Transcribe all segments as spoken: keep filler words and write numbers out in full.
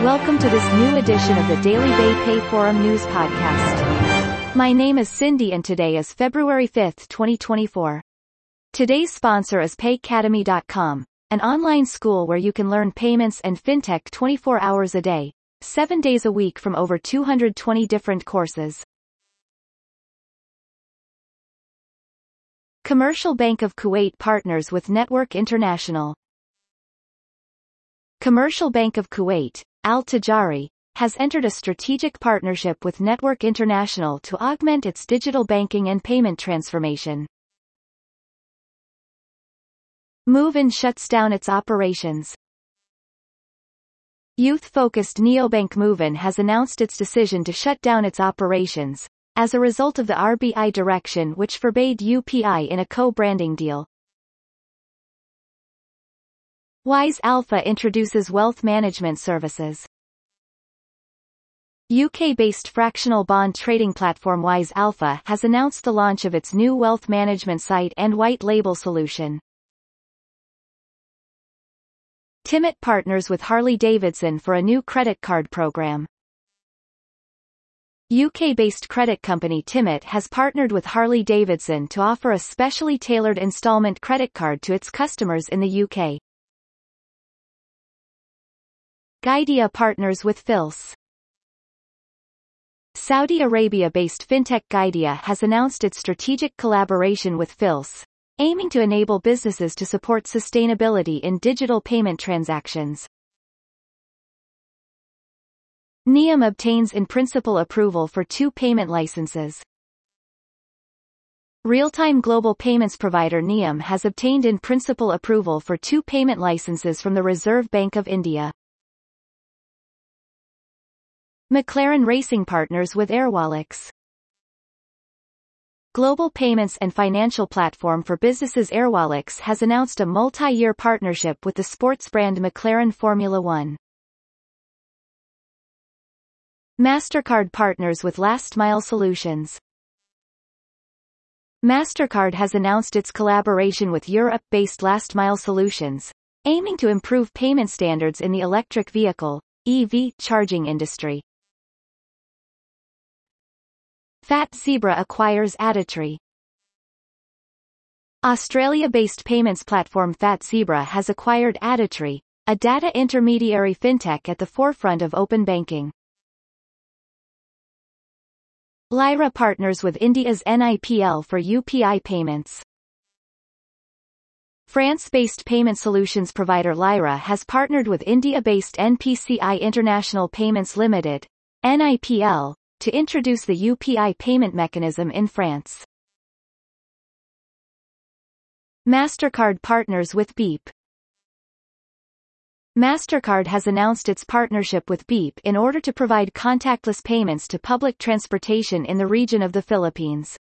Welcome to this new edition of the Daily Bay Pay Forum News Podcast. My name is Cindy and today is February fifth, twenty twenty-four. Today's sponsor is Paycademy dot com, an online school where you can learn payments and fintech twenty-four hours a day, seven days a week from over two hundred twenty different courses. Commercial Bank of Kuwait partners with Network International. Commercial Bank of Kuwait, Al Tajari, has entered a strategic partnership with Network International to augment its digital banking and payment transformation. Moovin shuts down its operations. Youth-focused neobank Moovin has announced its decision to shut down its operations, as a result of the R B I direction which forbade U P I in a co-branding deal. Wise Alpha introduces wealth management services. U K-based fractional bond trading platform Wise Alpha has announced the launch of its new wealth management site and white label solution. Timit partners with Harley-Davidson for a new credit card program. U K-based credit company Timit has partnered with Harley-Davidson to offer a specially tailored installment credit card to its customers in the U K. Guidea partners with Fils. Saudi Arabia-based fintech Guidea has announced its strategic collaboration with Fils, aiming to enable businesses to support sustainability in digital payment transactions. Nium obtains in-principle approval for two payment licenses. Real-time global payments provider Nium has obtained in-principle approval for two payment licenses from the Reserve Bank of India. McLaren Racing partners with Airwallex. Global payments and financial platform for businesses Airwallex has announced a multi-year partnership with the sports brand McLaren Formula One. MasterCard partners with Last Mile Solutions. MasterCard has announced its collaboration with Europe-based Last Mile Solutions, aiming to improve payment standards in the electric vehicle (E V) charging industry. Fat Zebra acquires Additree. Australia-based payments platform Fat Zebra has acquired Additree, a data intermediary fintech at the forefront of open banking. Lyra partners with India's N I P L for U P I payments. France-based payment solutions provider Lyra has partnered with India-based N P C I International Payments Limited, N I P L, to introduce the U P I payment mechanism in France. MasterCard partners with Beep. MasterCard has announced its partnership with Beep in order to provide contactless payments to public transportation in the region of the Philippines.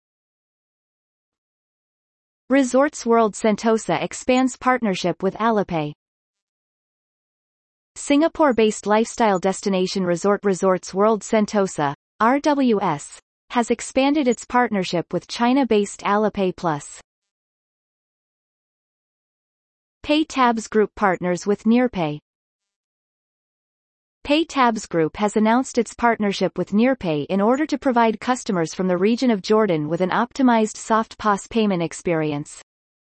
Resorts World Sentosa expands partnership with Alipay. Singapore-based lifestyle destination resort Resorts World Sentosa, R W S, has expanded its partnership with China-based Alipay Plus. PayTabs Group partners with Nearpay. PayTabs Group has announced its partnership with Nearpay in order to provide customers from the region of Jordan with an optimized soft P O S payment experience.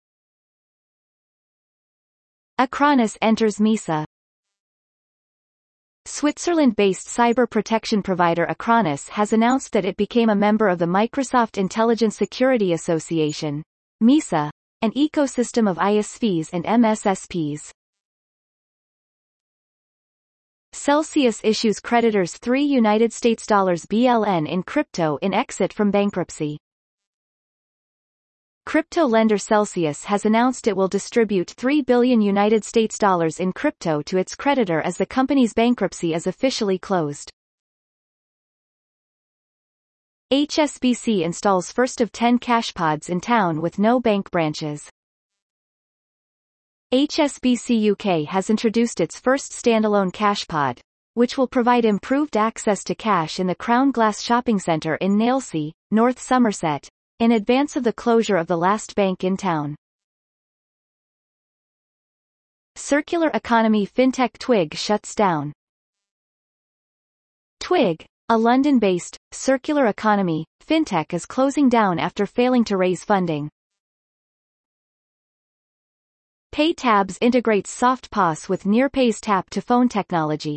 Acronis enters MISA. Switzerland-based cyber protection provider Acronis has announced that it became a member of the Microsoft Intelligence Security Association, MISA, an ecosystem of I S Vs and M S S Ps. Celsius issues creditors three United States dollars B L N in crypto in exit from bankruptcy. Crypto lender Celsius has announced it will distribute three billion United States dollars in crypto to its creditor as the company's bankruptcy is officially closed. H S B C installs first of ten cash pods in town with no bank branches. H S B C U K has introduced its first standalone cash pod, which will provide improved access to cash in the Crown Glass Shopping Centre in Nailsea, North Somerset, in advance of the closure of the last bank in town. Circular economy fintech Twig shuts down. Twig, a London-based, circular economy, fintech is closing down after failing to raise funding. PayTabs integrates SoftPOS with Nearpay's tap-to-phone technology.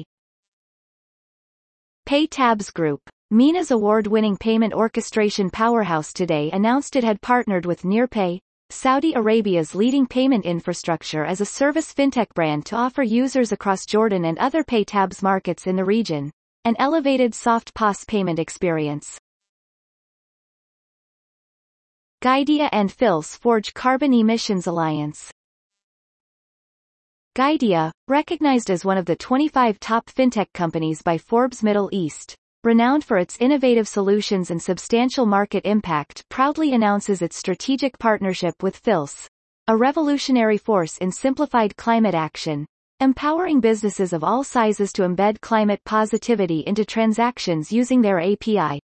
PayTabs Group, MENA's award-winning payment orchestration powerhouse, today announced it had partnered with Nearpay, Saudi Arabia's leading payment infrastructure as a service fintech brand, to offer users across Jordan and other PayTabs markets in the region an elevated SoftPOS payment experience. Guidea and Phils forge carbon emissions alliance. Guidea, recognized as one of the twenty-five top fintech companies by Forbes Middle East, renowned for its innovative solutions and substantial market impact, proudly announces its strategic partnership with Phils, a revolutionary force in simplified climate action, empowering businesses of all sizes to embed climate positivity into transactions using their A P I.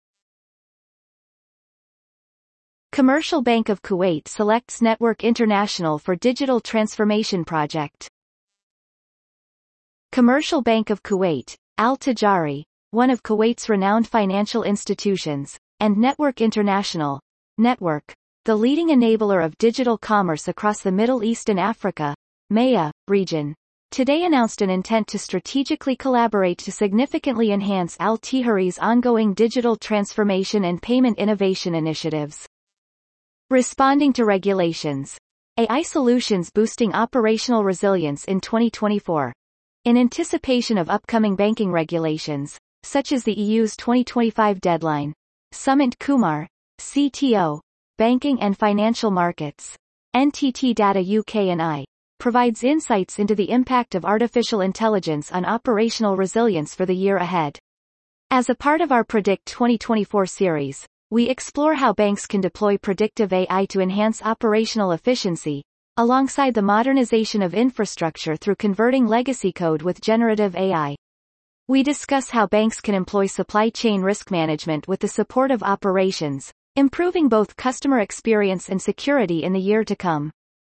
Commercial Bank of Kuwait selects Network International for digital transformation project. Commercial Bank of Kuwait, Al Tajari, one of Kuwait's renowned financial institutions, and Network International, Network, the leading enabler of digital commerce across the Middle East and Africa, M E A, region, today announced an intent to strategically collaborate to significantly enhance Al Tajari's ongoing digital transformation and payment innovation initiatives. Responding to regulations. A I solutions boosting operational resilience in twenty twenty-four. In anticipation of upcoming banking regulations, such as the E U's twenty twenty-five deadline, Sumant Kumar, C T O, Banking and Financial Markets, N T T Data U K and I, provides insights into the impact of artificial intelligence on operational resilience for the year ahead. As a part of our Predict twenty twenty-four series, we explore how banks can deploy predictive A I to enhance operational efficiency, alongside the modernization of infrastructure through converting legacy code with generative A I. We discuss how banks can employ supply chain risk management with the support of operations, improving both customer experience and security in the year to come.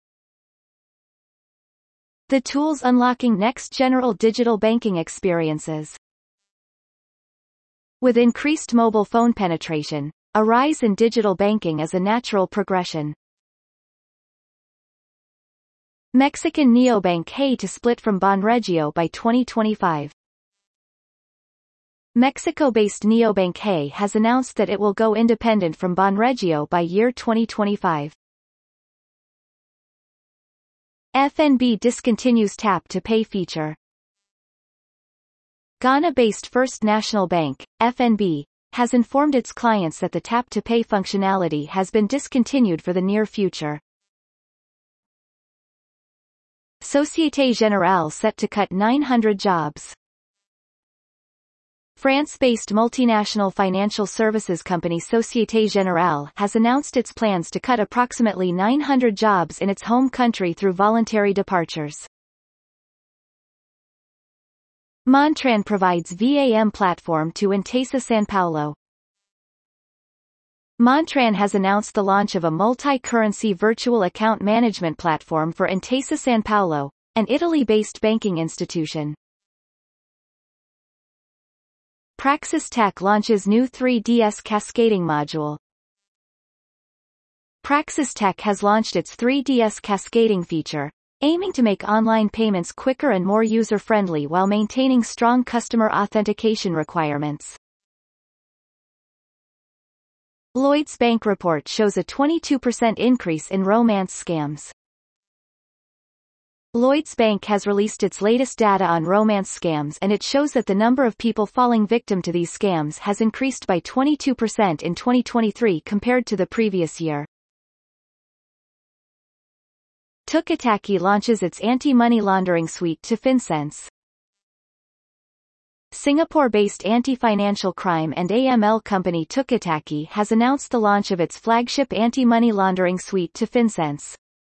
The tools unlocking next-general digital banking experiences. With increased mobile phone penetration, a rise in digital banking is a natural progression. Mexican neobank Hey to split from Banregio by twenty twenty-five. Mexico-based neobank Hey has announced that it will go independent from Banregio by year twenty twenty-five. F N B discontinues tap-to-pay feature. Ghana-based First National Bank, F N B, has informed its clients that the tap-to-pay functionality has been discontinued for the near future. Société Générale set to cut nine hundred jobs. France-based multinational financial services company Société Générale has announced its plans to cut approximately nine hundred jobs in its home country through voluntary departures. Montran provides V A M platform to Intesa Sanpaolo. Montran has announced the launch of a multi-currency virtual account management platform for Intesa Sanpaolo, an Italy-based banking institution. Praxis Tech launches new three D S cascading module. Praxis Tech has launched its three D S cascading feature, aiming to make online payments quicker and more user-friendly while maintaining strong customer authentication requirements. Lloyds Bank report shows a twenty-two percent increase in romance scams. Lloyds Bank has released its latest data on romance scams, and it shows that the number of people falling victim to these scams has increased by twenty-two percent in twenty twenty-three compared to the previous year. Tukataki launches its anti-money laundering suite to FinSense. Singapore-based anti-financial crime and A M L company Tukataki has announced the launch of its flagship anti-money laundering suite to FinSense.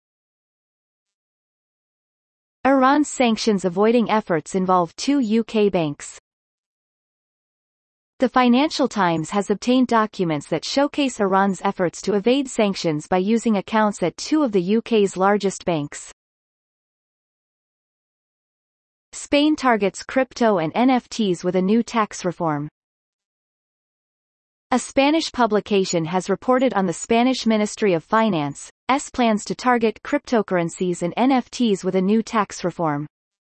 Iran's sanctions-avoiding efforts involve two U K banks. The Financial Times has obtained documents that showcase Iran's efforts to evade sanctions by using accounts at two of the U K's largest banks. Spain targets crypto and N F Ts with a new tax reform. A Spanish publication has reported on the Spanish Ministry of Finance's plans to target cryptocurrencies and N F Ts with a new tax reform.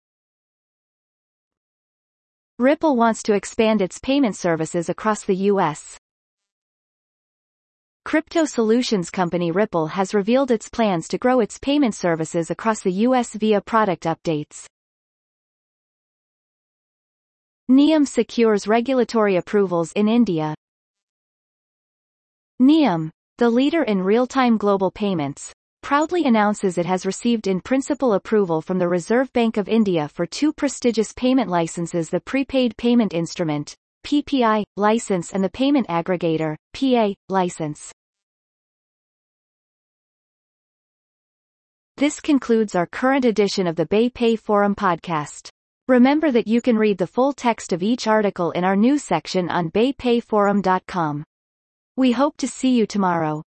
Ripple wants to expand its payment services across the U S. Crypto solutions company Ripple has revealed its plans to grow its payment services across the U S via product updates. Nium secures regulatory approvals in India. Nium, the leader in real-time global payments, proudly announces it has received in-principle approval from the Reserve Bank of India for two prestigious payment licenses: the Prepaid Payment Instrument (P P I) license and the Payment Aggregator (P A) license. This concludes our current edition of the BayPay Forum podcast. Remember that you can read the full text of each article in our news section on bay pay forum dot com. We hope to see you tomorrow.